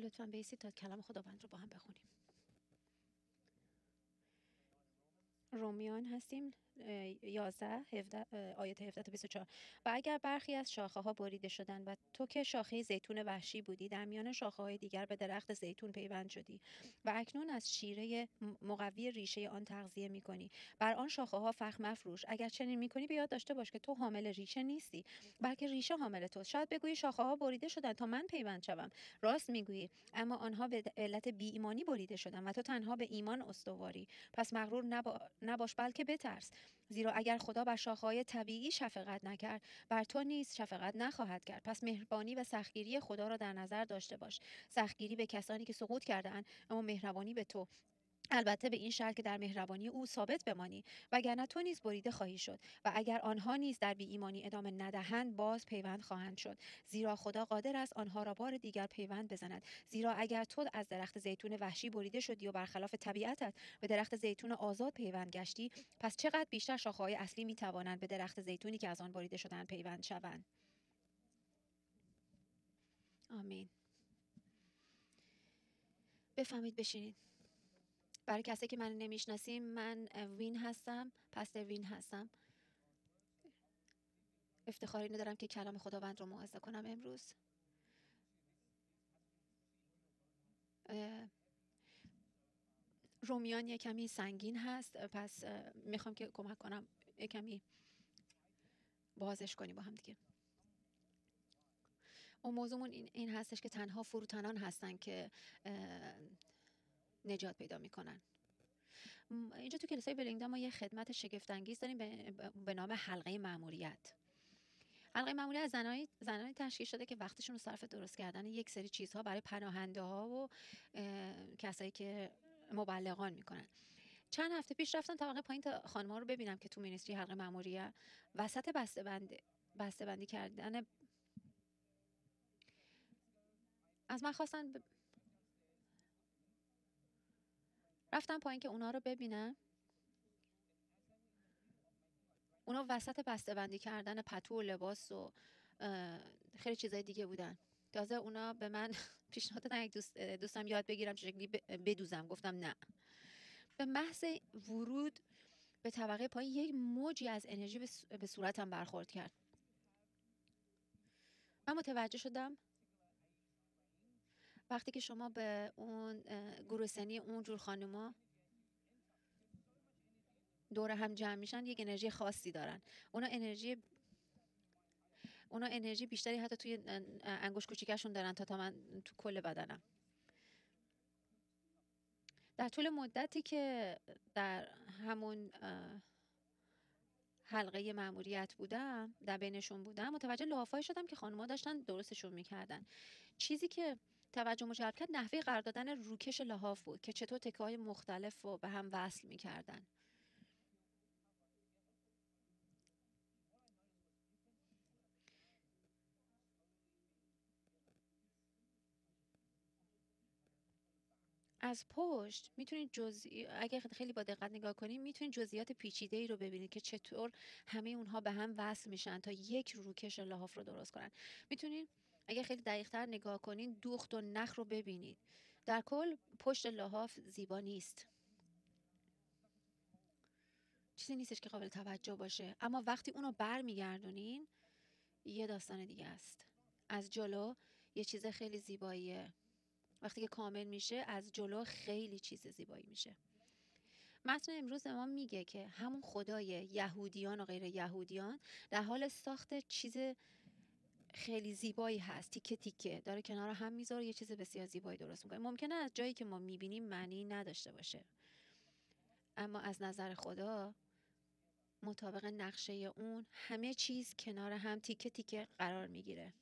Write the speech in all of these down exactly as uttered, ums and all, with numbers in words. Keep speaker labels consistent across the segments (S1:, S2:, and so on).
S1: لطفاً بیسید تا کلام خداوند رو با هم بخونیم. رومیان هستیم یازده هفده آیات هفده تا بیست و چهار. و اگر برخی از شاخه ها بریده شدند و تو که شاخه زیتون وحشی بودی در میان شاخه های دیگر به درخت زیتون پیوند شدی و اکنون از شیره مقوی ریشه آن تغذیه میکنی، بر آن شاخه ها فخ مفروش. اگر چنین میکنی به یاد داشته باش که تو حامل ریشه نیستی، بلکه ریشه حامل تو. شاید بگویی شاخه ها بریده شدند تا من پیوند شوم. راست میگویی، اما آنها به علت بی ایمانی بریده شدند و تو تنها به ایمان استواری. پس مغرور نبا... نباش بلکه بترس، زیرا اگر خدا بر شاخه‌های طبیعی شفقت نکرد، بر تو نیز شفقت نخواهد کرد. پس مهربانی و سختگیری خدا را در نظر داشته باش. سختگیری به کسانی که سقوط کرده‌اند، اما مهربانی به تو، البته به این شرط که در مهربانی او ثابت بمانی، وگرنه تو نیز بریده خواهی شد. و اگر آنها نیز در بی ایمانی ادامه ندهند، باز پیوند خواهند شد، زیرا خدا قادر است آنها را بار دیگر پیوند بزند. زیرا اگر تو از درخت زیتون وحشی بریده شدی و برخلاف طبیعتت به درخت زیتون آزاد پیوند گشتی، پس چقدر بیشتر شاخه‌های اصلی می توانند به درخت زیتونی که از آن بریده شدند پیوند شوند. آمین. بفهمید، بشینید. برای کسی که من نمیشناسیم، من وین هستم، پستر وین هستم. افتخاری ندارم که کلام خداوند رو موعظه کنم امروز. رومیان یک کمی سنگین هست، پس میخوام که کمک کنم یک کمی بازش کنیم با هم دیگه. و موضوعمون این, این هستش که تنها فروتنان هستن که نجات پیدا میکنن. اینجا تو کلیسای ولینگدن ما یه خدمت شگفت‌انگیز داریم به, به نام حلقه مأموریت. حلقه مأموریت از زنانی زنانی تشکیل شده که وقتشون رو صرف درست کردن یک سری چیزها برای پناهنده ها و کسایی که مبلغان میکنن. چند هفته پیش رفتم طبقه پایین تا خانم‌ها رو ببینم که تو مینیستری حلقه مأموریت وسط بسته‌بندی بسته‌بندی کردن از من خواستن ب... رفتم پایین که اونا رو ببینم. اونا وسط بسته‌بندی کردن پتو و لباس و خیلی چیزای دیگه بودن. تازه اونا به من پیشنهاد دادن یک دوست دوستم یاد بگیرم چه شکلی بدوزم. گفتم نه. به محض ورود به طبقه پایین یک موجی از انرژی به صورتم برخورد کرد. من متوجه شدم وقتی که شما به اون گروه سنی اون جور خانوما دور هم جمع میشن، یک انرژی خاصی دارن. اونا انرژی اونا انرژی بیشتری حتی توی انگشت کوچیکشون دارن تا تا من تو کل بدنم. در طول مدتی که در همون حلقه مأموریت بودم، در بینشون بودم، متوجه لحافایی شدم که خانم‌ها داشتن درستشون میکردن. چیزی که توجه جلب کرد نحوه قرار دادن روکش لحاف بود که چطور تکه‌های مختلف رو به هم وصل میکردن. از پشت میتونید جزئی اگه خیلی با دقت نگاه کنید میتونید جزئیات پیچیده‌ای رو ببینید که چطور همه اونها به هم وصل میشن تا یک روکش لحاف رو درست کنن. میتونید اگه خیلی دقیق‌تر نگاه کنید دوخت و نخ رو ببینید. در کل پشت لحاف زیبا نیست. چیزی نیستش که قابل توجه باشه، اما وقتی اونو برمیگردونین یه داستان دیگه است. از جلو یه چیز خیلی زیباییه. وقتی که کامل میشه از جلو خیلی چیز زیبایی میشه. متن امروز ما میگه که همون خدای یهودیان و غیر یهودیان در حال ساخت چیز خیلی زیبایی هست. تیکه تیکه داره کنار هم میذاره یه چیز بسیار زیبایی درست میکنه. ممکنه از جایی که ما میبینیم معنی نداشته باشه، اما از نظر خدا مطابق نقشه اون همه چیز کنار هم تیکه تیکه قرار میگیره.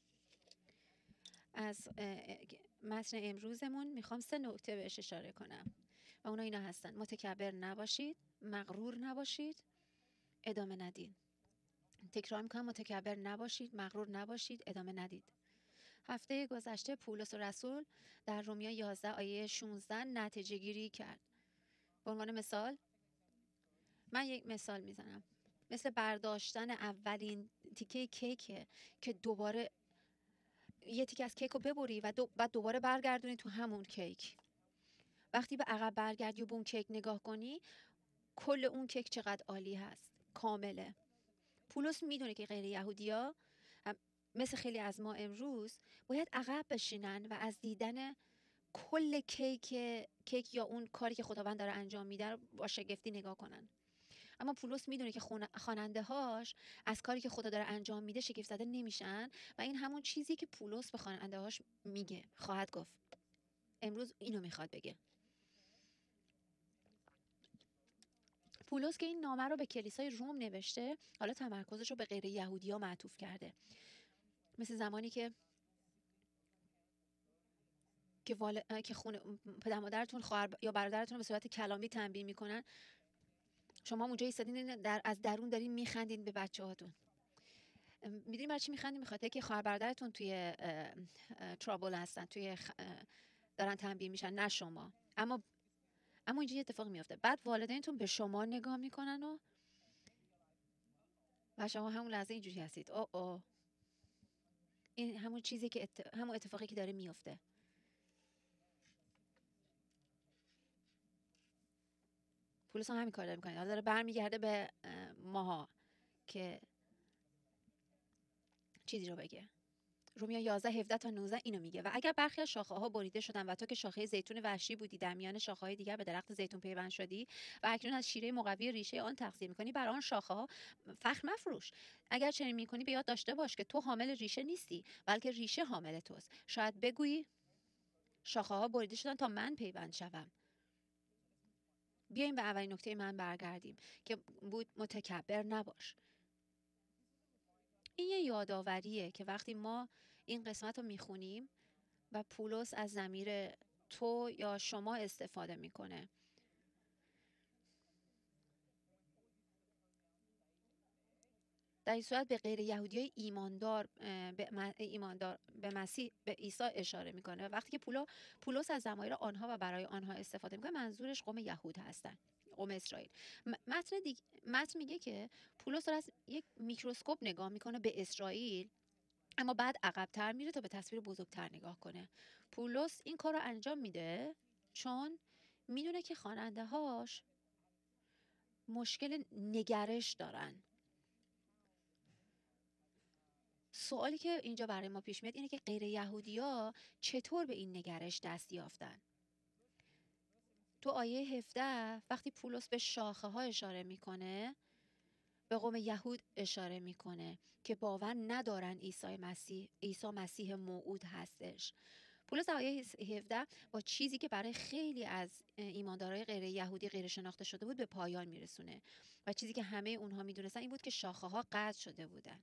S1: از متن امروزمون میخوام سه نکته بهش اشاره کنم و اونا اینا هستن: متکبر نباشید، مغرور نباشید، ادامه ندید. تکرار میکنم: متکبر نباشید، مغرور نباشید، ادامه ندید. هفته گذشته پولس رسول در رومیا یازده آیه شانزده نتیجه گیری کرد. به عنوان مثال من یک مثال میزنم. مثل برداشتن اولین تیکه کیکه که دوباره یه تیکه از کیک رو ببری و دو بعد دوباره برگردونی تو همون کیک. وقتی به عقب برگردی و به اون کیک نگاه کنی، کل اون کیک چقدر عالی هست، کامله. پولس میدونه که غیر یهودیا مثل خیلی از ما امروز باید عقب بشینن و از دیدن کل کیک کیک یا اون کاری که خداوند داره انجام میده با شگفتی نگاه کنن. اما پولس میدونه که خواننده هاش از کاری که خدا داره انجام میده شگفت زده نمیشن و این همون چیزی که پولس به خواننده هاش میگه، خواهد گفت. امروز اینو میخواد بگه. پولس که این نامه رو به کلیسای روم نوشته، حالا تمرکزش رو به غیر یهودی ها معطوف کرده. مثل زمانی که که, وال... که خونه پدر مادرتون خواهر یا برادرتون رو به صورت کلامی تنبیه میکنن، شما اونجا ایستادین در از درون دارین میخندین به بچه‌هاتون. میدونین برای چی میخندین؟ میخاطر که خواهر برادرتون توی ترابل هستن، توی خ... دارن تنبیه میشن، نه شما. اما اما اینجا یه اتفاق میفته. بعد والدینتون به شما نگاه میکنن و و شما همون لحظه اینجوری هستید. او او این همون چیزی که ات... همون اتفاقی که داره میفته. پولس هم همین کار داره میکنه. حالا داره برمیگرده به ماها که چیزی رو بگه. رومیا یازده هفده تا نوزده اینو میگه: و اگر برخی از شاخه‌ها بریده شدن و تو که شاخه زیتون وحشی بودی در میان شاخه‌های دیگر به درخت زیتون پیوند شدی و اکنون از شیره مقوی ریشه آن تغذیه میکنی، بر آن شاخه‌ها فخر مفروش. اگر چنین میکنی به یاد داشته باش که تو حامل ریشه نیستی، بلکه ریشه حامل توست. شاید بگویی شاخه‌ها بریده شدن تا من پیوند شوم. بیایم به اولین نکته من برگردیم که بود متکبر نباش. این یه یادآوریه که وقتی ما این قسمت رو میخونیم و پولس از ضمیر تو یا شما استفاده میکنه، در این صورت به غیر یهودیای ایماندار به ایماندار به مسیح به عیسی اشاره میکنه. و وقتی که پولو پولس از ضمایر آنها و برای آنها استفاده میکنه، منظورش قوم یهود هستن، قوم اسرائیل. متن دیگ... متن میگه که پولس رو از یک میکروسکوپ نگاه میکنه به اسرائیل، اما بعد عقب‌تر میره تا به تصویر بزرگتر نگاه کنه. پولس این کار رو انجام میده چون میدونه که خواننده هاش مشکل نگرش دارن. سوالی که اینجا برای ما پیش میاد اینه که غیر یهودی‌ها چطور به این نگرش دست یافتن؟ تو آیه هفده وقتی پولس به شاخه ها اشاره میکنه، به قوم یهود اشاره میکنه که باور ندارن عیسی مسیح عیسی مسیح موعود هستش. پولس آیه هفده با چیزی که برای خیلی از ایماندارای غیر یهودی غیر شناخته شده بود به پایان میرسونه و چیزی که همه اونها میدونستن این بود که شاخه ها قطع شده بودن.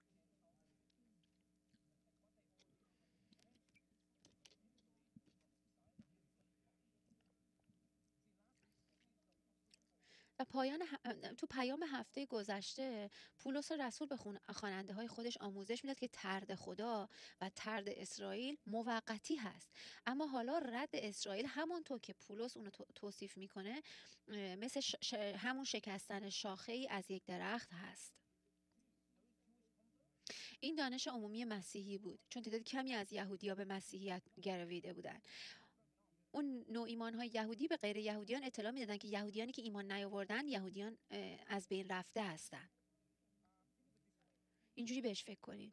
S1: و پایان تو پیام هفته گذشته پولس رسول به خواننده های خودش آموزش میداد که طرد خدا و طرد اسرائیل موقتی هست، اما حالا رد اسرائیل همونطور که پولس اونو توصیف میکنه مثل ش... همون شکستن شاخه ای از یک درخت هست. این دانش عمومی مسیحی بود چون تعداد کمی از یهودی‌ها به مسیحیت گرویده بودند. اون نوع ایمان‌های یهودی به غیر یهودیان اطلاع میدادن که یهودیانی که ایمان نیاوردن یهودیان از بین رفته هستن. اینجوری بهش فکر کنید.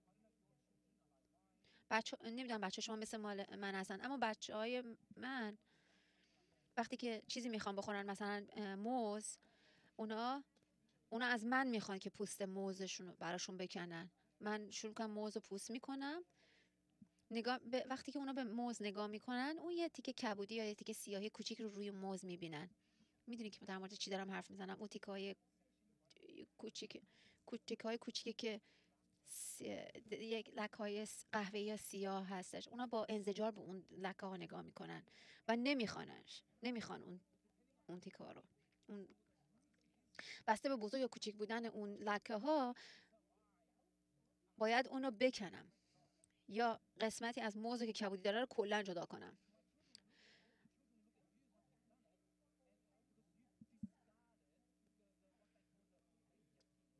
S1: بچه نمیدونم بچه شما مثل مال من هستن، اما بچه‌های من وقتی که چیزی میخوان بخورن، مثلا موز، اونا اونا از من میخوان که پوست موزشون رو براشون بکنن. من شروع کنم موز رو پوست میکنم. نگاه ب... وقتی که اونا به موز نگاه میکنن، اون یه تیکه کبودی یا یه تیکه سیاهی کوچیک رو روی موز میبینن. میدونی که در مورد چی دارم حرف میزنم؟ اون تیکه‌های کوچیک تیکه‌های کوچیکی که سی... یک لکه‌های قهوه‌ای یا سیاه هستش، اونا با انزجار به اون لکه ها نگاه میکنن و نمیخوانش نمیخوان اون اون تیکه ها رو. اون بسته به بزرگ یا کوچیک بودن اون لکه ها باید اونو بکنم یا قسمتی از موزی که کبودی داره رو کلا جدا کنم.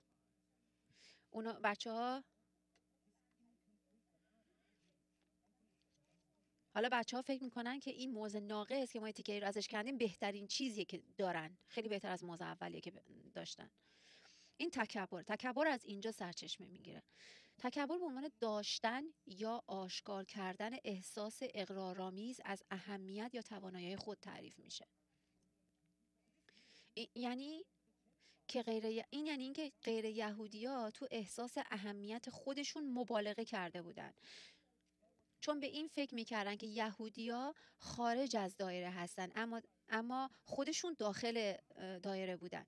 S1: اونا بچه ها حالا بچه ها فکر میکنن که این موز ناقص که ما تیکه رو ازش کندیم بهترین چیزیه که دارن، خیلی بهتر از موز اولیه که داشتن. این تکبر تکبر از اینجا سرچشمه میگیره. تکبر به عنوان داشتن یا آشکار کردن احساس اغرارآمیز از اهمیت یا توانایی خود تعریف میشه. یعنی که غیر این یعنی اینکه غیر یهودی‌ها تو احساس اهمیت خودشون مبالغه کرده بودن، چون به این فکر میکردن که یهودی‌ها خارج از دایره هستن اما اما خودشون داخل دایره بودن.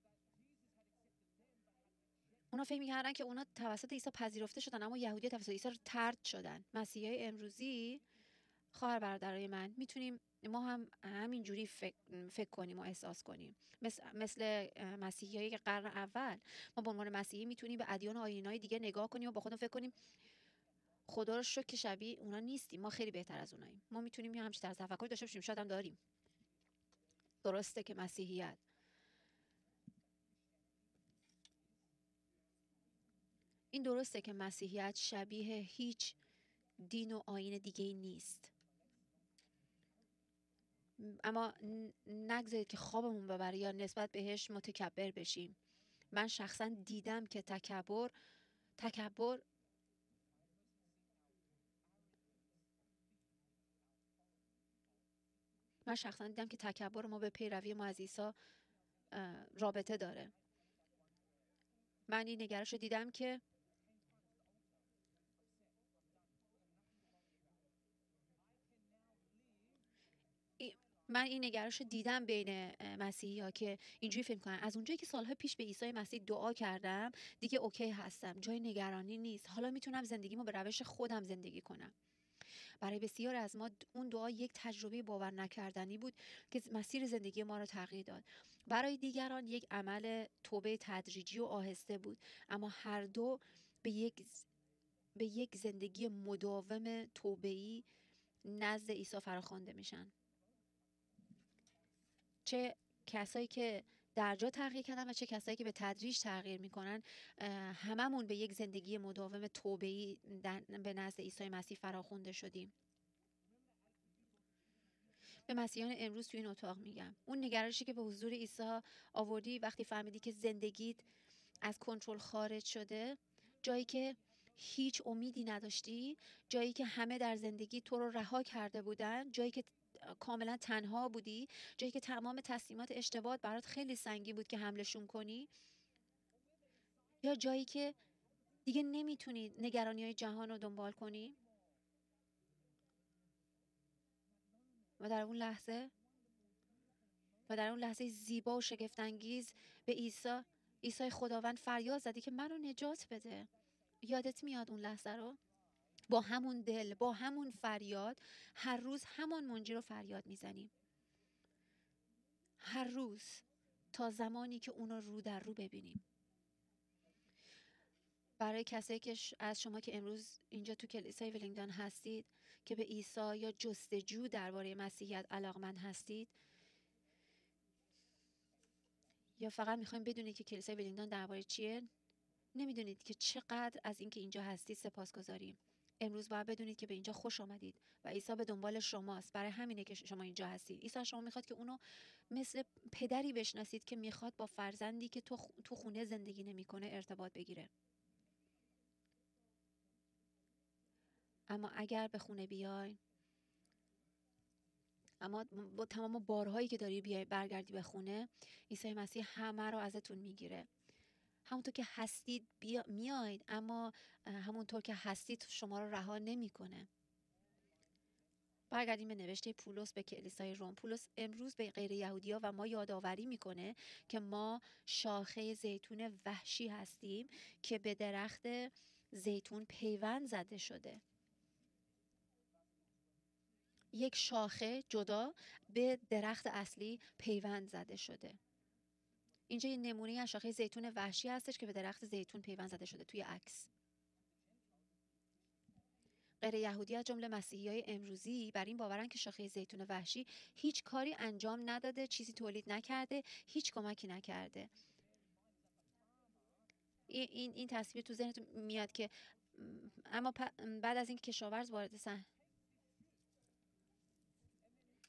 S1: اونا فکر میکردن که اونا توسط عیسی پذیرفته شدن اما یهودی‌ها توسط عیسی طرد شدن. مسیحیای امروزی، خواهر برادرای من، میتونیم ما هم همینجوری فکر, فکر کنیم و احساس کنیم، مثل, مثل مسیحیای قرن اول. ما به عنوان مسیحی میتونیم به ادیان و آیین‌های دیگه نگاه کنیم و با خودمون فکر کنیم خدا رو شکر که شبیه اونا نیستیم، ما خیلی بهتر از اوناییم. ما میتونیم همچین طرز تفکری داشته باشیم، شاید هم داریم. درسته که مسیحیت این درسته که مسیحیت شبیه هیچ دین و آیین دیگه ای نیست، اما نگذارید که خوابمون ببره یا نسبت بهش متکبر بشیم. من شخصا دیدم که تکبر تکبر من شخصا دیدم که تکبر ما به پیروی ما از عیسی رابطه داره. من این نگرش رو دیدم که من این نگرش رو دیدم بین مسیحی ها که اینجوری فکر کنن از اونجایی که سالها پیش به عیسی مسیح دعا کردم دیگه اوکی هستم، جای نگرانی نیست، حالا میتونم زندگیمو به روش خودم زندگی کنم. برای بسیار از ما اون دعا یک تجربه باور نکردنی بود که مسیر زندگی ما رو تغییر داد. برای دیگران یک عمل توبه تدریجی و آهسته بود، اما هر دو به یک به یک زندگی مداوم توبه‌ای نزد عیسی فراخوانده میشن. چه کسایی که در جا تغییر کردن و چه کسایی که به تدریج تغییر میکنن، هممون به یک زندگی مداوم توبه‌ای به نزد عیسی مسیح فراخوانده شدیم. به مسیحیان امروز تو این اتاق میگم، اون نگرشی که به حضور عیسی آوردی وقتی فهمیدی که زندگیت از کنترل خارج شده، جایی که هیچ امیدی نداشتی، جایی که همه در زندگی تو رو رها کرده بودن، جایی که کاملا تنها بودی، جایی که تمام تصمیمات اشتباهات برات خیلی سنگین بود که حملشون کنی، یا جایی که دیگه نمیتونی نگرانی‌های جهان رو دنبال کنی. و در اون لحظه و در اون لحظه زیبا و شگفت‌انگیز به عیسی عیسی خداوند فریاد زدی که منو نجات بده. یادت میاد اون لحظه رو؟ با همون دل، با همون فریاد، هر روز همان منجی رو فریاد میزنیم. هر روز تا زمانی که اون رو رو در رو ببینیم. برای کسایی که از شما که امروز اینجا تو کلیسای ولینگدون هستید که به عیسی یا جستجو درباره مسیحیت علاقمند هستید، یا فقط میخوایم بدونید که کلیسای ولینگدون درباره چیه، نمیدونید که چقدر از اینکه اینجا هستید سپاسگزاریم. امروز باید بدونید که به اینجا خوش آمدید و عیسی به دنبال شماست. برای همینه که شما اینجا هستید. عیسی شما میخواد که اونو مثل پدری بشناسید که میخواد با فرزندی که تو تو خونه زندگی نمیکنه ارتباط بگیره. اما اگر به خونه بیای، اما با تمام بارهایی که داری بیای برگردی به خونه، عیسی مسیح همه رو ازتون میگیره. همونطور که هستید بیا میاید، اما همونطور که هستید شما رو رها نمیکنه. برگردیم به نوشته پولس به کلیسای روم. پولس امروز به غیر یهودی‌ها و ما یادآوری میکنه که ما شاخه زیتون وحشی هستیم که به درخت زیتون پیوند زده شده. یک شاخه جدا به درخت اصلی پیوند زده شده. اینجا یه نمونه از شاخه زیتون وحشی هستش که به درخت زیتون پیوند زده شده توی عکس. غیر یهودی از جمله مسیحیای امروزی بر این باورن که شاخه زیتون وحشی هیچ کاری انجام نداده، چیزی تولید نکرده، هیچ کمکی نکرده. این این تصویر تو ذهنتون میاد که اما بعد از اینکه کشاورز وارد صحنه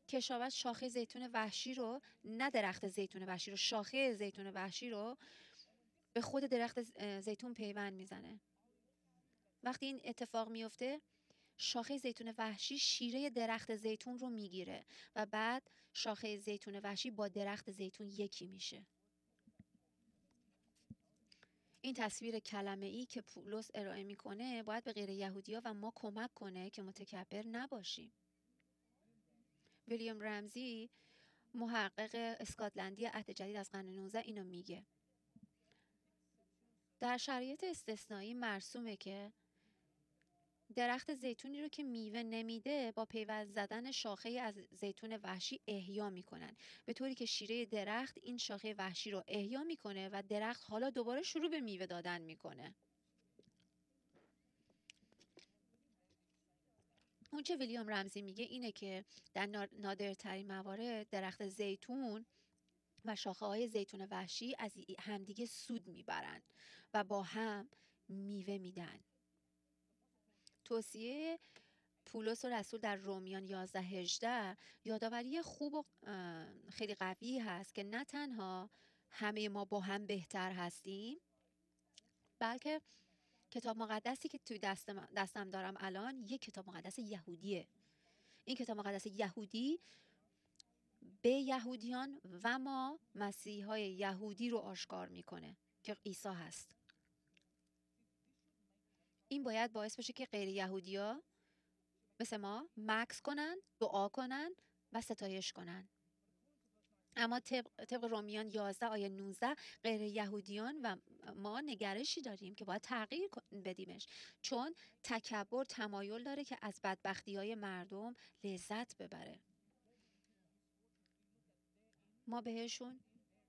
S1: کشاورز شاخه زیتون وحشی رو، نه درخت زیتون وحشی رو، شاخه زیتون وحشی رو به خود درخت زیتون پیوند میزنه. وقتی این اتفاق میفته شاخه زیتون وحشی شیره درخت زیتون رو میگیره و بعد شاخه زیتون وحشی با درخت زیتون یکی میشه. این تصویر کلمه‌ای که پولس ارائه میکنه باید به غیر یهودی‌ها و ما کمک کنه که متکبر نباشیم. ویلیام رمزی محقق اسکاتلندی عهد جدید از قرن نوزده اینو میگه: در شرایط استثنایی مرسومه که درخت زیتونی رو که میوه نمیده با پیوند زدن شاخه از زیتون وحشی احیا میکنن، به طوری که شیره درخت این شاخه وحشی رو احیا میکنه و درخت حالا دوباره شروع به میوه دادن میکنه. اون چه ویلیام رمزی میگه اینه که در نادرترین موارد درخت زیتون و شاخه های زیتون وحشی از همدیگه سود میبرن و با هم میوه میدن. توصیه پولس و رسول در رومیان یازده هجده یادآوری خوب و خیلی قوی هست که نه تنها همه ما با هم بهتر هستیم، بلکه کتاب مقدسی که توی دستم, دستم دارم الان یک کتاب مقدس یهودیه. این کتاب مقدس یهودی به یهودیان و ما مسیحای یهودی رو آشکار میکنه که عیسی هست. این باید باعث بشه که غیر یهودیا مثل ما مکث کنن، دعا کنن و ستایش کنن. اما طبق, طبق رومیان یازده آیه نوزده غیر یهودیان و ما نگرشی داریم که باید تغییر بدیمش، چون تکبر تمایل داره که از بدبختی های مردم لذت ببره. ما بهشون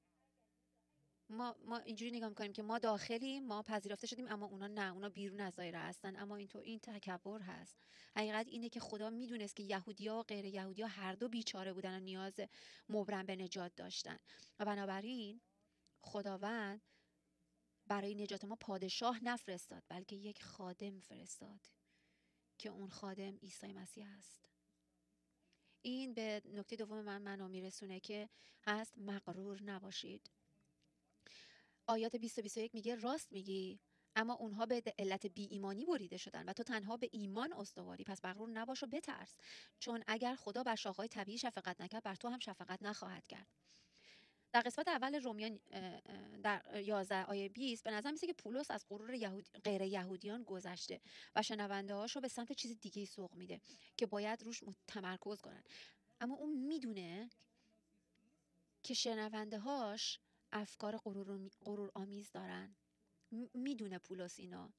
S1: ما ما اینجوری نگاه میکنیم که ما داخلی ما پذیرفته شدیم، اما اونا نه، اونا بیرون از دایره هستن. اما این تو این تکبر هست. حقیقت اینه که خدا میدونست که یهودی‌ها و غیر یهودی‌ها هر دو بیچاره بودن و نیاز مبرم به نجات داشتن و بنابراین خداوند برای نجات ما پادشاه نفرستاد، بلکه یک خادم فرستاد که اون خادم عیسی مسیح است. این به نکته دوم من منو میرسونه که هست مغرور نباشید. آیات بیست و بیست و یک میگه راست میگی، اما اونها به علت بی ایمانی بریده شدن و تو تنها به ایمان استواری، پس مغرور نباش و بترس، چون اگر خدا بر شاخه‌های طبیعی شفقت نکرد بر تو هم شفقت نخواهد کرد. در قسمت اول رومیان در یازده آیه بیست به نظر میسه که پولس از غرور یهود... غیر یهودیان گذشته و شنونده هاشو به سمت چیز دیگه سوق میده که باید روش تمرکز کنن. اما اون میدونه که شنونده هاش افکار غرور, غرور آمیز دارن. میدونه پولس اینا.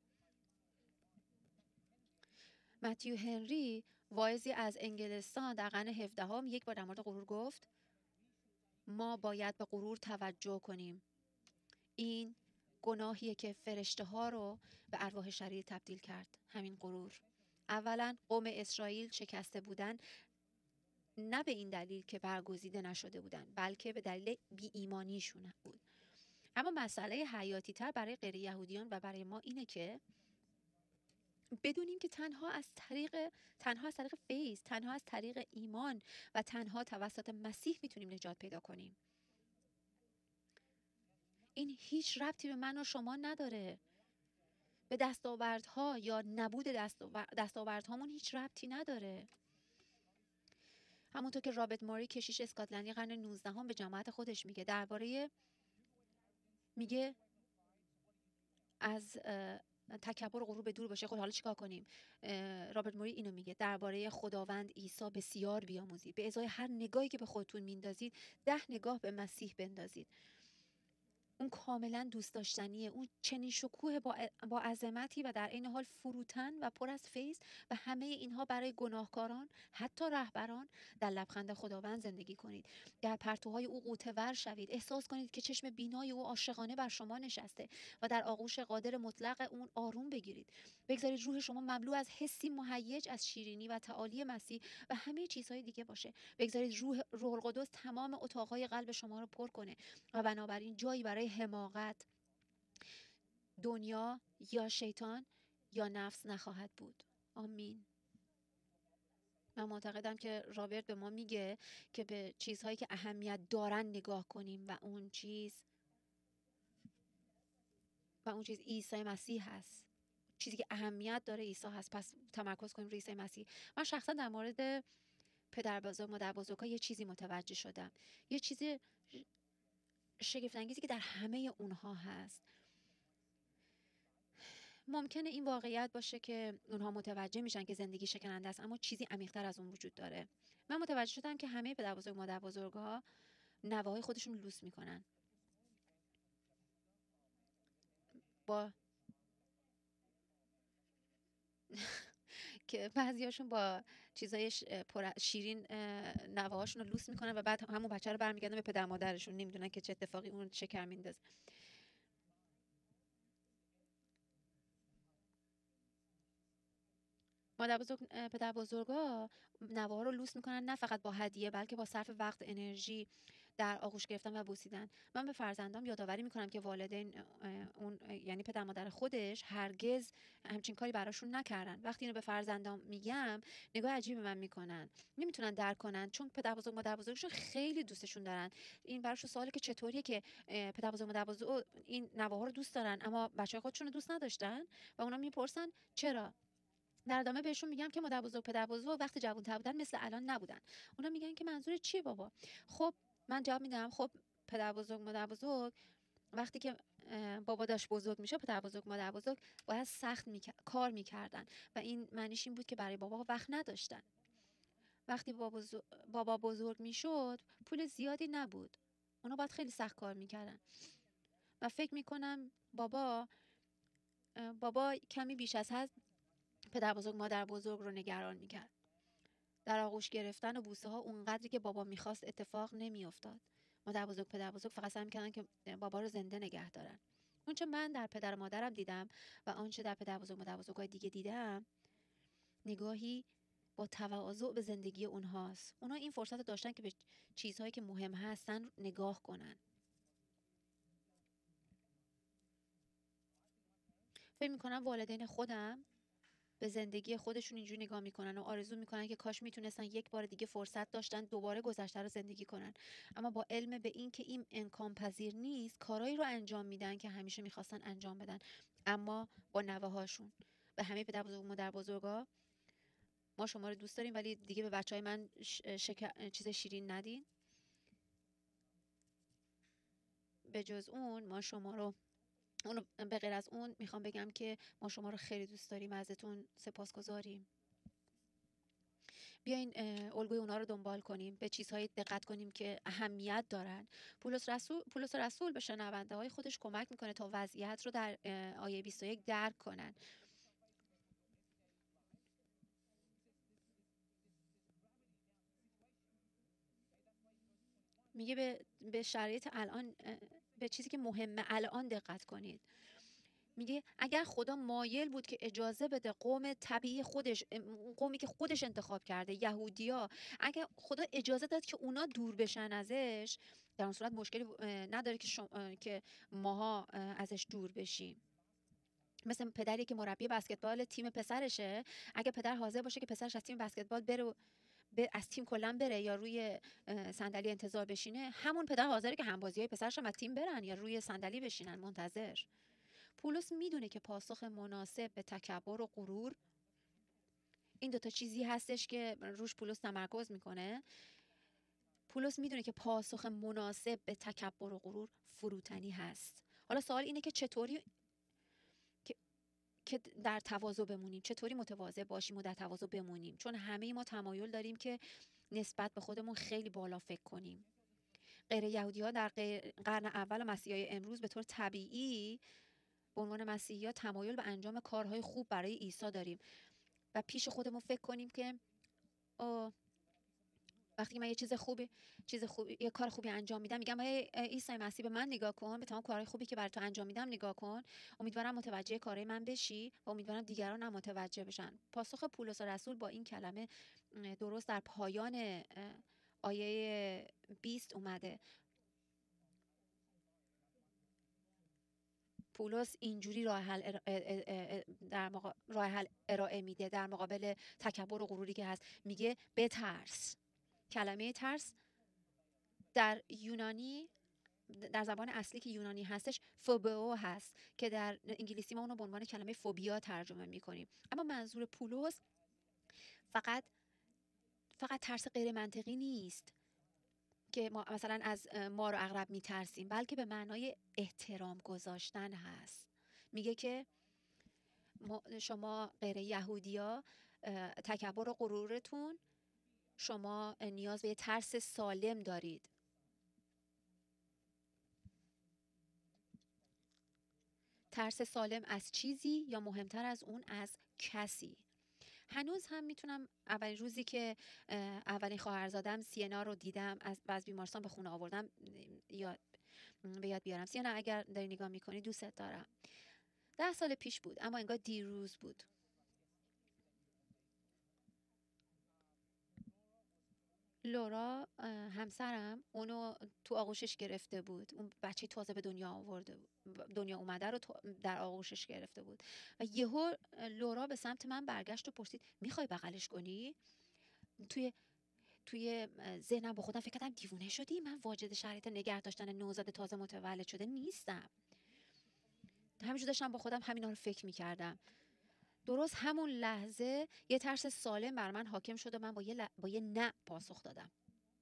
S1: متیو هنری واعظی از انگلستان در قرن هفدهم یک بار در مورد غرور گفت: ما باید به غرور توجه کنیم. این گناهیه که فرشته ها رو به ارواح شریر تبدیل کرد. همین غرور. اولا قوم اسرائیل شکسته بودن، نه به این دلیل که برگزیده نشده بودن، بلکه به دلیل بی ایمانیشون بود. اما مسئله حیاتی تر برای غیر یهودیان و برای ما اینه که بدونیم که تنها از طریق تنها از طریق فیض، تنها از طریق ایمان و تنها توسط مسیح میتونیم نجات پیدا کنیم. این هیچ ربطی به من و شما نداره. به دستاوردها یا نبود دستاوردهامون هیچ ربطی نداره. همونطور که رابرت موری کشیش اسکاتلندی قرن نوزدهم به جماعت خودش میگه درباره میگه از تکبر و غرور به دور باشه. خب حالا چیکار کنیم؟ رابرت موری اینو میگه درباره خداوند عیسی بسیار بیاموزید. به ازای هر نگاهی که به خودتون میندازید ده نگاه به مسیح بندازید. اون کاملا دوست داشتنیه. اون چنین شکوه با با عظمتی و در این حال فروتن و پر از فیض و همه اینها برای گناهکاران، حتی رهبران، در لبخند خداوند زندگی کنید. در پرتوهای او غوطه ور شوید. احساس کنید که چشم بینای او عاشقانه بر شما نشسته و در آغوش قادر مطلق اون آروم بگیرید. بگذارید روح شما مملو از حسی مهیج از شیرینی و تعالی مسیح و همه چیزهای دیگه باشه. بگذارید روح روح القدس تمام اتاقهای قلب شما رو پر کنه و بنابراین جایی برای حماقت، دنیا یا شیطان یا نفس نخواهد بود. آمین. من معتقدم که رابرت به ما میگه که به چیزهایی که اهمیت دارن نگاه کنیم و اون چیز و اون چیز عیسی مسیح هست. چیزی که اهمیت داره عیسی هست، پس تمرکز کنیم روی عیسی مسیح. من شخصا در مورد پدر بزرگ مادر بزرگا یه چیزی متوجه شدم، یه چیزی شگفت انگیزی که در همه اونها هست. ممکنه این واقعیت باشه که اونها متوجه میشن که زندگی شکننده است، اما چیزی عمیق‌تر از اون وجود داره. من متوجه شدم که همه پدر بزرگ مادر بزرگا نوه‌های خودشون رو لوس میکنن. با که بعضیاشون با چیزای ش- پر شیرین اه، نوه‌هاشون رو لوس میکنن و بعد همون بچه رو برمیگردن به پدر مادرشون، نمیدونن که چه اتفاقی اون شکر میندازه. مادر بزرگ اه، پدر بزرگا نوه‌ها رو لوس میکنن، نه فقط با هدیه بلکه با صرف وقت، انرژی در آغوش گرفتن و بوسیدن. من به فرزندام یادآوری میکنم که والدین اه، اون اه، یعنی پدر مادر خودش هرگز همچین کاری براشون نکردن. وقتی اینو به فرزندام میگم نگاه عجیبی به من میکنن، نمیتونن درک کنن، چون پدر بزرگ مادر بزرگشون خیلی دوستشون دارن. این براشون سواله که چطوریه که اه، پدر بزرگ مادر بزرگ این نوه‌ها رو دوست دارن اما بچه‌های خودشون رو دوست نداشتن و اونا میپرسن چرا. در ادامه بهشون میگم که مادر بزرگ پدر بزرگ وقتی جوان‌تر بودن مثل الان نبودن. اونا میگن که منظور چیه بابا؟ خب من جواب میدم خب پدر بزرگ مادر بزرگ وقتی که اه، بابا داشت بزرگ میشه، پدر بزرگ مادر بزرگ باید سخت میکر... کار میکردن و این معنیش این بود که برای بابا وقت نداشتن. وقتی بابا بزرگ, بابا بزرگ میشد پول زیادی نبود، اونا باید خیلی سخت کار میکردن و فکر میکنم بابا اه، بابا کمی بیش از حد پدر بزرگ مادر بزرگ رو نگران میکرد. در آغوش گرفتن و بوسه ها اونقدری که بابا میخواست اتفاق نمیافتاد. مادر بزرگ پدر بزرگ فقط سعی میکردن که بابا رو زنده نگه دارن. اونچه من در پدر و مادرم دیدم و آنچه در پدر بزرگ مادر بزرگای دیگه دیدم، نگاهی با تواضع به زندگی اونهاست. اونها این فرصت رو داشتن که به چیزهایی که مهم هستن نگاه کنن. فکر میکنم والدین خودم به زندگی خودشون اینجوری نگاه میکنن و آرزو میکنن که کاش میتونستن یک بار دیگه فرصت داشتن دوباره گذشته رو زندگی کنن، اما با علم به این که این امکان پذیر نیست کارایی رو انجام میدن که همیشه میخواستن انجام بدن اما با نوه هاشون. به همه پدر بزرگ و مادر بزرگا، ما شما رو دوست داریم ولی دیگه به بچه های من ش... شکر... چیز شیرین ندین. به جز اون ما شما رو اونو به غیر از اون میخوام بگم که ما شما رو خیلی دوست داریم و ازتون سپاسگزاریم. بیاین اه، الگوی اونا رو دنبال کنیم، به چیزهایی دقت کنیم که اهمیت دارن. پولس رسول پولس رسول به شنونده های خودش کمک میکنه تا وضعیت رو در اه، آیه بیست و یک درک کنن. میگه به به شرایط الان اه، به چیزی که مهمه الان دقت کنید. میگه اگر خدا مایل بود که اجازه بده قوم طبیعی خودش، ام، قومی که خودش انتخاب کرده، یهودیا، اگر خدا اجازه داد که اونا دور بشن ازش، در اون صورت مشکلی اه، نداره که شما اه، که ماها اه، ازش دور بشیم. مثل پدری که مربی بسکتبال تیم پسرشه، اگه پدر حاضر باشه که پسرش از تیم بسکتبال بره و ب- از تیم کلا بره یا روی اه، صندلی انتظار بشینه، همون پدر حاضره که همبازی های پسرش هم از تیم برن یا روی صندلی بشینن منتظر. پولس میدونه که پاسخ مناسب به تکبر و غرور، این دوتا چیزی هستش که روش پولس تمرکز میکنه. پولس میدونه که پاسخ مناسب به تکبر و غرور فروتنی هست. حالا سوال اینه که چطوری که که در تواضع بمونیم، چطوری متواضع باشیم و در تواضع بمونیم، چون همه ما تمایل داریم که نسبت به خودمون خیلی بالا فکر کنیم. غیر یهودی ها در غیر- قرن اول و مسیحای امروز به طور طبیعی به عنوان مسیحی‌ها تمایل به انجام کارهای خوب برای عیسی داریم و پیش خودمون فکر کنیم که اوه، وقتی من یه چیز خوبی چیز خوبی یه کار خوبی انجام میدم، میگم ای ای عیسی مسیح به من نگاه کن، به تمام کارهای خوبی که برای تو انجام میدم نگاه کن، امیدوارم متوجه کارهای من بشی و امیدوارم دیگران هم متوجه بشن. پاسخ پولس رسول با این کلمه اه، درست در پایان اه، آیه بیست اومده. پولس اینجوری راه حل ار- ا- ا- ا- در مقا... راه حل ارائه میده در مقابل تکبر و غروری که هست. میگه بترس. کلمه ترس در یونانی، در زبان اصلی که یونانی هستش فوبئو هست که در انگلیسی ما اونو به عنوان کلمه فوبیا ترجمه میکنیم. اما منظور پولس فقط فقط ترس غیر منطقی نیست که ما مثلا از اه، مار و عقرب میترسیم، بلکه به معنای احترام گذاشتن هست. میگه که ما- شما غیر یهودیا اه، تکبر و غرورتون، شما نیاز به یه ترس سالم دارید. ترس سالم از چیزی یا مهمتر از اون از کسی. هنوز هم میتونم اولین روزی که اه، اولین خواهرزادم سینا رو دیدم از و از بیمارستان به خونه آوردم یاد به یاد بیارم. سینا اگر داری نگاه میکنی دوستت دارم. ده سال پیش بود اما انگار دیروز بود. لورا اه، همسرم اونو تو آغوشش گرفته بود. اون بچه تازه به دنیا آورده بود، دنیا اومده رو تو- در آغوشش گرفته بود و یهو لورا به سمت من برگشت و پرسید میخوای بغلش کنی؟ توی توی ذهنم با خودم فکر کردم دیوونه شدی؟ من واجد شرایط نگه داشتن نوزاد تازه متولد شده نیستم. همینجور داشتم با خودم همینا رو فکر میکردم. درست همون لحظه یه ترس سالم بر من حاکم شد و من با یه, ل... با یه نه پاسخ دادم.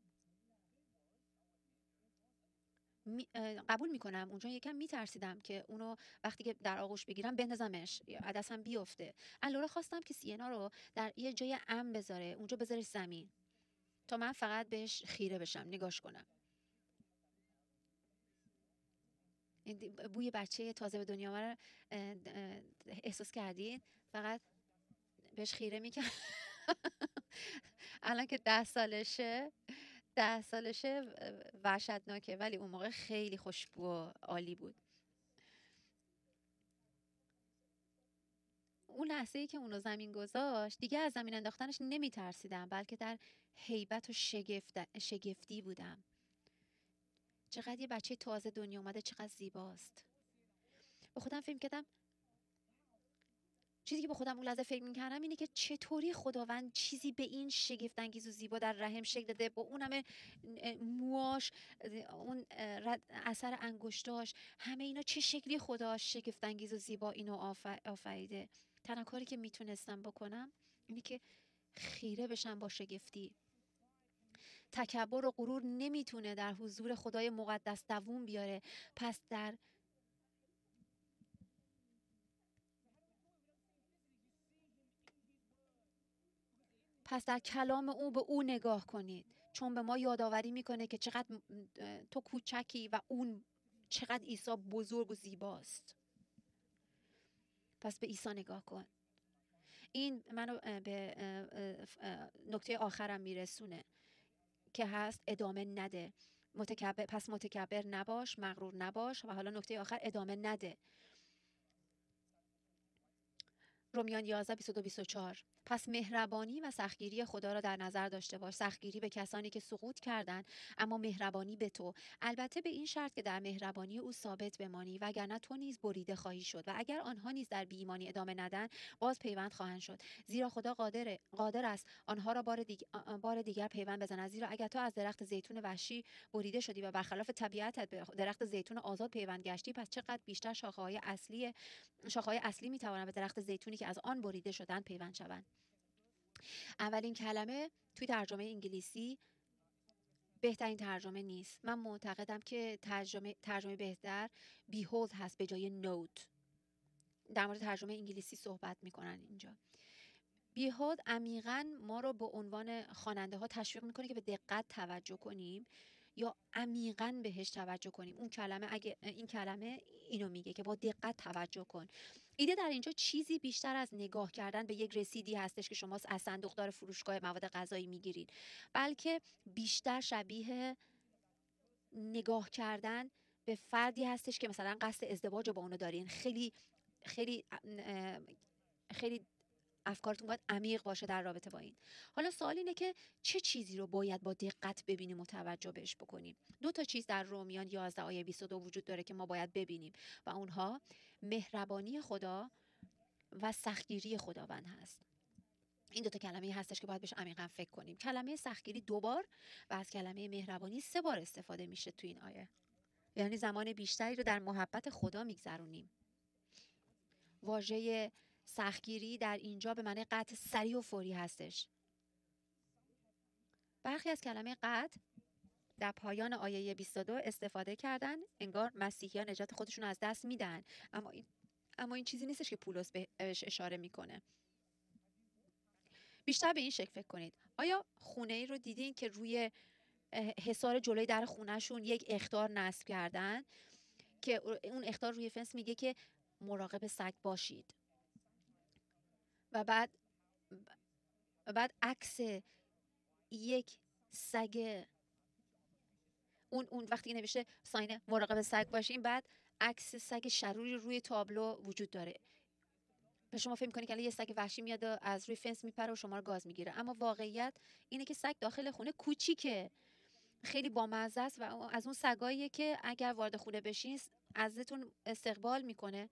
S1: می... اه، قبول میکنم اونجا یکم میترسیدم که اونو وقتی که در آغوش بگیرم بندازمش یا عدسم بیفته. الان خواستم که سینا رو در یه جای امن بذاره، اونجا بذارش زمین تا من فقط بهش خیره بشم، نگاش کنم. این دی- بوی بچه تازه به دنیا آمده رو اه، اه، احساس کردید؟ فقط بهش خیره میکنم. الان که ده سالشه ده سالشه وحشتناکه، ولی اون موقع خیلی خوشبو و عالی بود. اون لحظه ای که اونو زمین گذاشت دیگه از زمین انداختنش نمی ترسیدم، بلکه در هیبت و شگفت شگفتی بودم. چقدر یه بچه تازه دنیا اومده چقدر زیباست. به خودم فکر کردم، چیزی که به خودم اون لحظه فکر می‌کردم اینه که چطوری خداوند چیزی به این شگفت انگیز و زیبا در رحم شکل داده، با اون همه موهاش، اون رد- اثر انگشتاش، همه اینا چه شکلی خدا شگفت انگیز و زیبا اینو آف- آفریده. تنها کاری که میتونستم بکنم اینه که خیره بشم با شگفتی. تکبر و غرور نمیتونه در حضور خدای مقدس دووم بیاره. پس در پس در کلام او به او نگاه کنید، چون به ما یادآوری میکنه که چقدر تو کوچکی و اون چقدر عیسی بزرگ و زیباست. پس به عیسی نگاه کن. این منو به نکته آخرم میرسونه که هست ادامه نده. متکبر پس متکبر نباش، مغرور نباش. و حالا نکته آخر، ادامه نده. رومیان یازده بیست و دو بیست و چهار. پس مهربانی و سختگیری خدا را در نظر داشته باش. سختگیری به کسانی که سقوط کردند، اما مهربانی به تو. البته به این شرط که در مهربانی او ثابت بمانی، وگرنه تو نیز بریده خواهی شد و اگر آنها نیز در بی‌ایمانی ادامه ندن، باز پیوند خواهند شد. زیرا خدا قادر قادر است آنها را بار, دیگ... بار دیگر پیوند بزند. زیرا اگر تو از درخت زیتون وحشی بریده شدی و برخلاف طبیعتت به درخت زیتون آزاد پیوند گشتی، پس چقدر بیشتر شاخه‌های اصلی شاخه‌های اصلی می‌توانند به درخت زیتونی که از آن بریده شدند پیوند شوند. اولین کلمه توی ترجمه انگلیسی بهترین ترجمه نیست. من معتقدم که ترجمه ترجمه بهتر بیهولد هست به جای نوت. در مورد ترجمه انگلیسی صحبت میکنن اینجا. بیهولد عمیقاً ما رو به عنوان خواننده ها تشویق میکنه که به دقت توجه کنیم یا عمیقاً بهش توجه کنیم. اون کلمه اگه این کلمه اینو میگه که با دقت توجه کن. ایده در اینجا چیزی بیشتر از نگاه کردن به یک رسیدی هستش که شما از صندوقدار فروشگاه مواد غذایی میگیرید، بلکه بیشتر شبیه نگاه کردن به فردی هستش که مثلا قصد ازدواج با اونو دارین. خیلی خیلی خیلی افکارتون باید عمیق باشه در رابطه با این. حالا سوال اینه که چه چیزی رو باید با دقت ببینیم و توجه بهش بکنیم. دو تا چیز در رومیان یازده آیه بیست و دو وجود داره که ما باید ببینیم و اونها مهربانی خدا و سختگیری خداوند هست. این دو تا کلمه هستش که باید بهش عمیقا فکر کنیم. کلمه سختگیری دو بار و از کلمه مهربانی سه بار استفاده میشه تو این آیه. یعنی زمان بیشتری رو در محبت خدا میگذرونیم. واژه سختگیری در اینجا به معنی قطع سریع و فوری هستش. برخی از کلمه قطع در پایان آیه بیست و دو استفاده کردن، انگار مسیحیان نجات خودشون از دست میدن، اما این اما این چیزی نیستش که پولس بهش اشاره میکنه. بیشتر به این شکل فکر کنید. آیا خونه ای رو دیدین که روی حصار جلوی در خونهشون یک اخطار نصب کردن که اون اخطار روی فنس میگه که مراقب سگ باشید و بعد بعد عکس یک سگ، اون اون وقتی نوشته ساین مراقب سگ باشین، بعد عکس سگ شروری روی تابلو وجود داره. به شما فکر می‌کنید که یه سگ وحشی میاد از روی فنس میپره و شما رو گاز میگیره، اما واقعیت اینه که سگ داخل خونه کوچیکه، خیلی بامزه است و از اون سگاییه که اگر وارد خونه بشین ازتون استقبال میکنه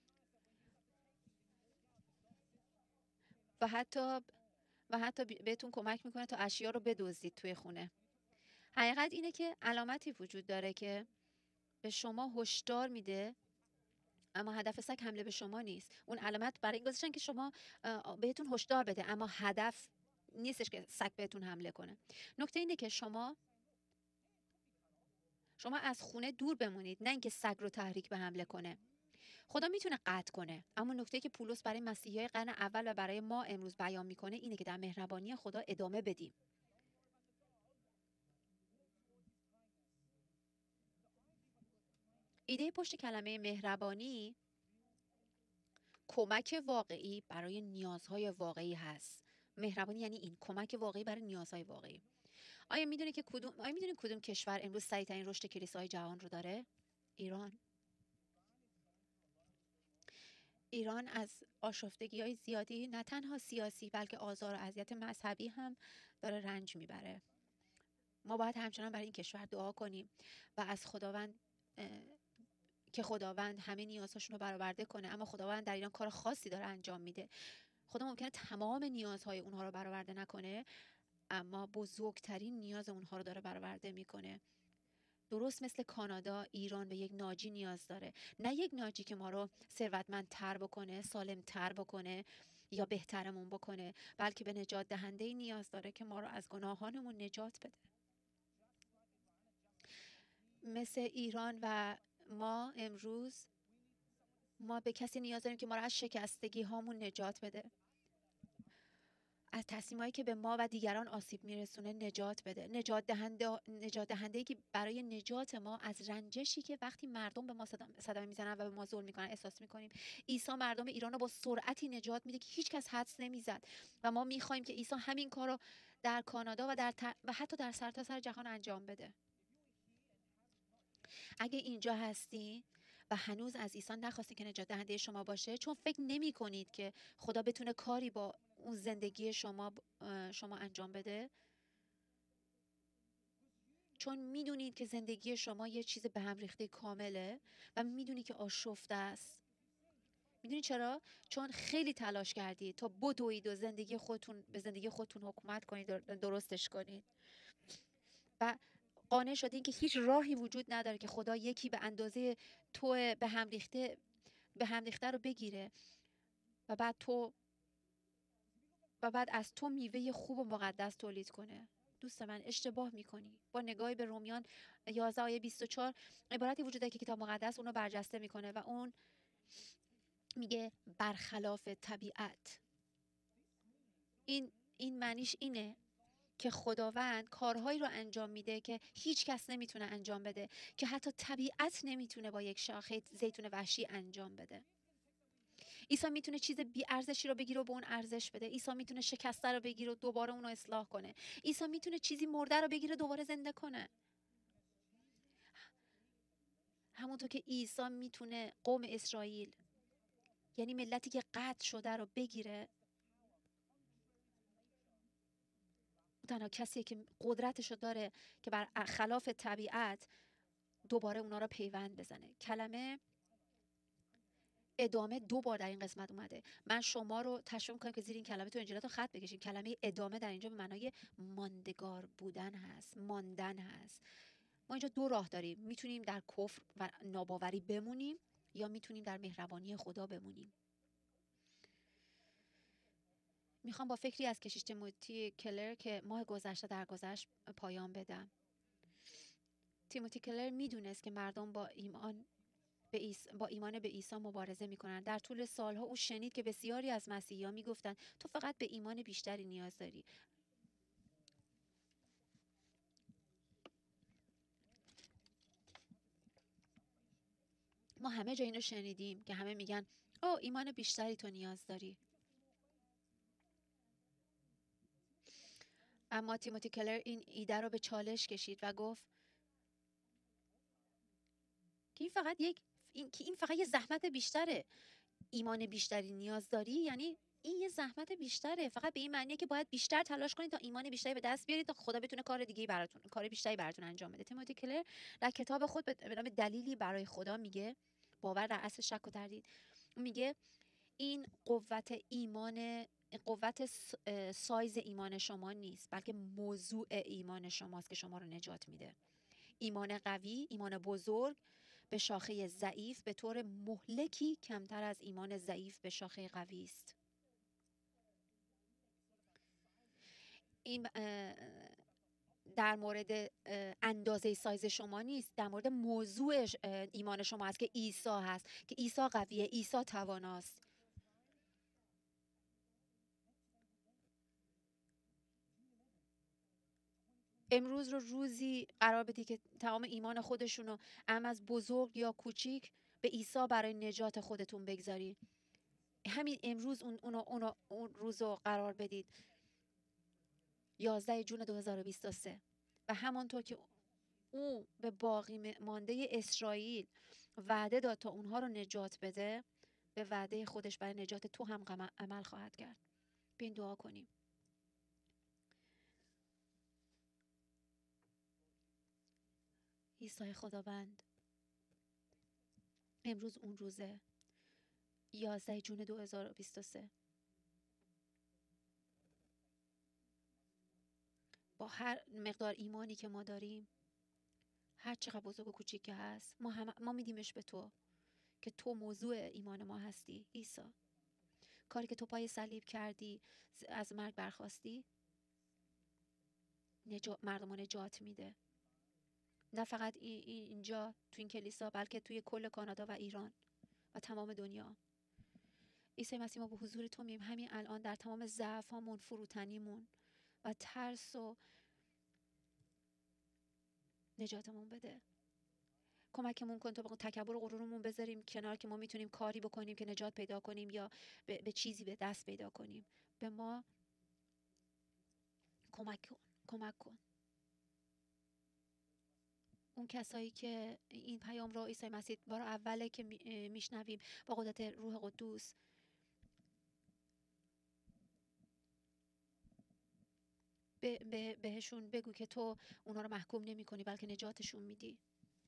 S1: و حتی و حتی بهتون کمک میکنه تا اشیا رو بدزدید توی خونه. حقیقت اینه که علامتی وجود داره که به شما هشدار میده، اما هدف سگ حمله به شما نیست. اون علامت برای این گذاشتن که شما بهتون هشدار بده، اما هدف نیستش که سگ بهتون حمله کنه. نکته اینه که شما شما از خونه دور بمونید، نه اینکه سگ رو تحریک به حمله کنه. خدا میتونه قطع کنه، اما نکته که پولس برای مسیحیای قرن اول و برای ما امروز بیان میکنه اینه که در مهربانی خدا ادامه بدیم. ایده پشت کلمه مهربانی کمک واقعی برای نیازهای واقعی هست. مهربانی یعنی این کمک واقعی برای نیازهای واقعی. آیا میدونید که کدوم آیا میدونید کدوم کشور امروز سریع‌ترین رشد کلیساهای جهان رو داره؟ ایران. ایران از آشفتگی‌های زیادی نه تنها سیاسی بلکه آزار و اذیت مذهبی هم داره رنج میبره. ما باید همچنان برای این کشور دعا کنیم و از خداوند که خداوند همه نیازهاشون رو برآورده کنه، اما خداوند در ایران کار خاصی داره انجام میده. خدا ممکنه تمام نیازهای اونها رو برآورده نکنه، اما بزرگترین نیاز اونها رو داره برآورده میکنه. درست مثل کانادا، ایران به یک ناجی نیاز داره، نه یک ناجی که ما رو ثروتمندتر بکنه، سالمتر بکنه یا بهترمون بکنه، بلکه به نجات دهنده نیاز داره که ما رو از گناهانمون نجات بده. مثل ایران و ما امروز ما به کسی نیاز داریم که ما رو از شکستگی هامون نجات بده، از تصمیمایی که به ما و دیگران آسیب میرسونه نجات بده. نجات دهنده نجات دهنده‌ای که برای نجات ما از رنجشی که وقتی مردم به ما صدمه میزنن و به ما ظلم میکنن احساس میکنیم. عیسی مردم ایران رو با سرعتی نجات میده که هیچ کس حدس نمیزد و ما میخوایم که عیسی همین کارو در کانادا و در ت... و حتی در سرتاسر جهان انجام بده. اگه اینجا هستی و هنوز از عیسی نخواستین که نجات دهنده شما باشه، چون فکر نمی کنید که خدا بتونه کاری با اون زندگی شما شما انجام بده، چون میدونید که زندگی شما یه چیز به هم ریخته کامله و میدونید که آشفته است. میدونید چرا؟ چون خیلی تلاش کردید تا بدوید و زندگی خودتون به زندگی خودتون حکومت کنید، درستش کنید و قانع شدین که هیچ راهی وجود نداره که خدا یکی به اندازه تو به هم ریخته به هم ریخته رو بگیره و بعد تو و بعد از تو میوه خوب و مقدس تولید کنه. دوست من اشتباه میکنی. با نگاهی به رومیان یازده آیه بیست و چهار عبارتی وجود داره که کتاب مقدس اونو برجسته میکنه و اون میگه برخلاف طبیعت. این این معنیش اینه که خداوند کارهایی رو انجام میده که هیچ کس نمیتونه انجام بده، که حتی طبیعت نمیتونه با یک شاخه زیتون وحشی انجام بده. عیسی میتونه چیز بی ارزشی رو بگیره و به اون ارزش بده. عیسی میتونه شکسته رو بگیره و دوباره اون رو اصلاح کنه. عیسی میتونه چیزی مرده رو بگیره دوباره زنده کنه. همونطور که عیسی میتونه قوم اسرائیل، یعنی ملتی که قطع شده رو بگیره تنها کسیه که قدرتشو داره که بر خلاف طبیعت دوباره اونا رو پیوند بزنه. کلمه ادامه دو بار در این قسمت اومده. من شما رو تشویق می‌کنم که زیر این کلمه تو انجیلاتون خط بکشید. کلمه ادامه در اینجا به معنای ماندگار بودن هست، ماندن هست. ما اینجا دو راه داریم. میتونیم در کفر و ناباوری بمونیم یا میتونیم در مهربانی خدا بمونیم. میخوام با فکری از کشیش تیموتی کلر که ماه گذشته درگذشت پایان بدم. تیموتی کلر میدونست که مردم با ایمان به ایس... با ایمان به عیسی مبارزه میکنن. در طول سالها او شنید که بسیاری از مسیحیان میگفتند تو فقط به ایمان بیشتری نیاز داری. ما همه جا اینو شنیدیم که همه میگن او ایمان بیشتری تو نیاز داری. اما تیموتی کلر این ایده رو به چالش کشید و گفت که این فقط یک این که این فقط یه زحمت بیشتره. ایمان بیشتری نیاز داری یعنی این یه زحمت بیشتره، فقط به این معنیه که باید بیشتر تلاش کنید تا ایمان بیشتری به دست بیارید تا خدا بتونه کار دیگه براتون کار بیشتری براتون انجام بده. تیموتی کلر در کتاب خود به نام دلیلی برای خدا میگه باور در اصل شک و تردید. میگه این قوت ایمان قوت سایز ایمان شما نیست، بلکه موضوع ایمان شماست که شما رو نجات میده. ایمان قوی، ایمان بزرگ به شاخه ضعیف به طور مهلکی کمتر از ایمان ضعیف به شاخه قوی است. این در مورد اندازه سایز شما نیست، در مورد موضوع ایمان شما است که عیسی هست، که عیسی قویه، عیسی تواناست. امروز رو روزی قرار بدی که تمام ایمان خودشونو ام از بزرگ یا کوچیک به عیسی برای نجات خودتون بگذاری. همین امروز اون اون اون, اون روز رو قرار بدید. یازده جون دو هزار و بیست و سه و همانطور که او به باقی مانده اسرائیل وعده داد تا اونها رو نجات بده، به وعده خودش برای نجات تو هم عمل خواهد کرد. بیاین دعا کنیم. عیسی خداوند، امروز اون روزه، یازده جون دو هزار و بیست و سه. با هر مقدار ایمانی که ما داریم، هر چقدر بزرگ و کوچیک که هست، ما هم ما میدیمش به تو که تو موضوع ایمان ما هستی. عیسی، کاری که تو پای صلیب کردی، از مرگ برخاستی، نجات مردم رو نجات میده. نه فقط اینجا تو این کلیسا، بلکه توی کل کانادا و ایران و تمام دنیا. عیسی مسیح، ما به حضور تو مییم همین الان در تمام ضعفامون، فروتنیمون و ترس و نجاتمون بده. کمکمون کن تا با تکبر و غرورمون بذاریم کنار که ما میتونیم کاری بکنیم که نجات پیدا کنیم یا به, به چیزی به دست پیدا کنیم. به ما کمک کن، کمک کن. اون کسایی که این پیام رو عیسی مسیح بار اوله که میشنویم، با قدرت روح قدوس به به بهشون بگو که تو اونا رو محکوم نمی کنی بلکه نجاتشون میدی.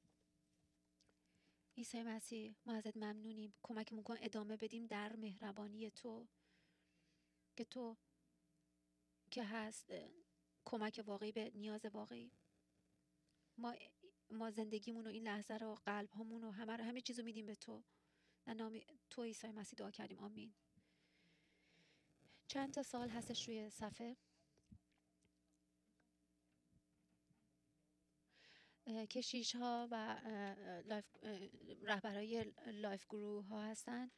S1: عیسی مسیح، ما ازت ممنونیم. کمکمون کن ادامه بدیم در مهربانی تو که تو که هست کمک واقعی به نیاز واقعی. ما ما زندگیمون و این لحظه رو، قلب هامون و همه رو، همه چیزو میدیم به تو. در نام تو عیسی مسیح دعا کردیم، آمین. چند تا سال هستش روی صفحه. کشیش ها و لایف رهبرای لایف گروه ها هستن.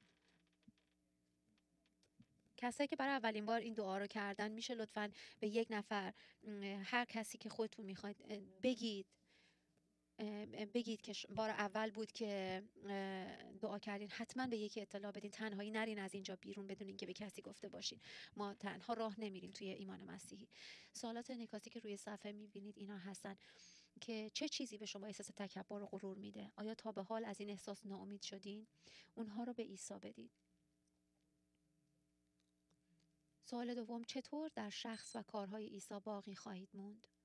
S1: کسایی که برای اولین بار این دعا رو کردن، میشه لطفاً به یک نفر، هر کسی که خودتون میخواید بگید بگید که بار اول بود که دعا کردین. حتما به یکی اطلاع بدین. تنهایی نرین از اینجا بیرون بدون اینکه به کسی گفته باشین. ما تنها راه نمیریم توی ایمان مسیحی. سوالات انعکاسی که روی صفحه میبینید اینا هستن که چه چیزی به شما احساس تکبر و غرور میده؟ آیا تا به حال از این احساس ناامید شدین؟ اونها رو به عیسی بدید. سوال دوم، چطور در شخص و کارهای عیسی باقی خواهید موند؟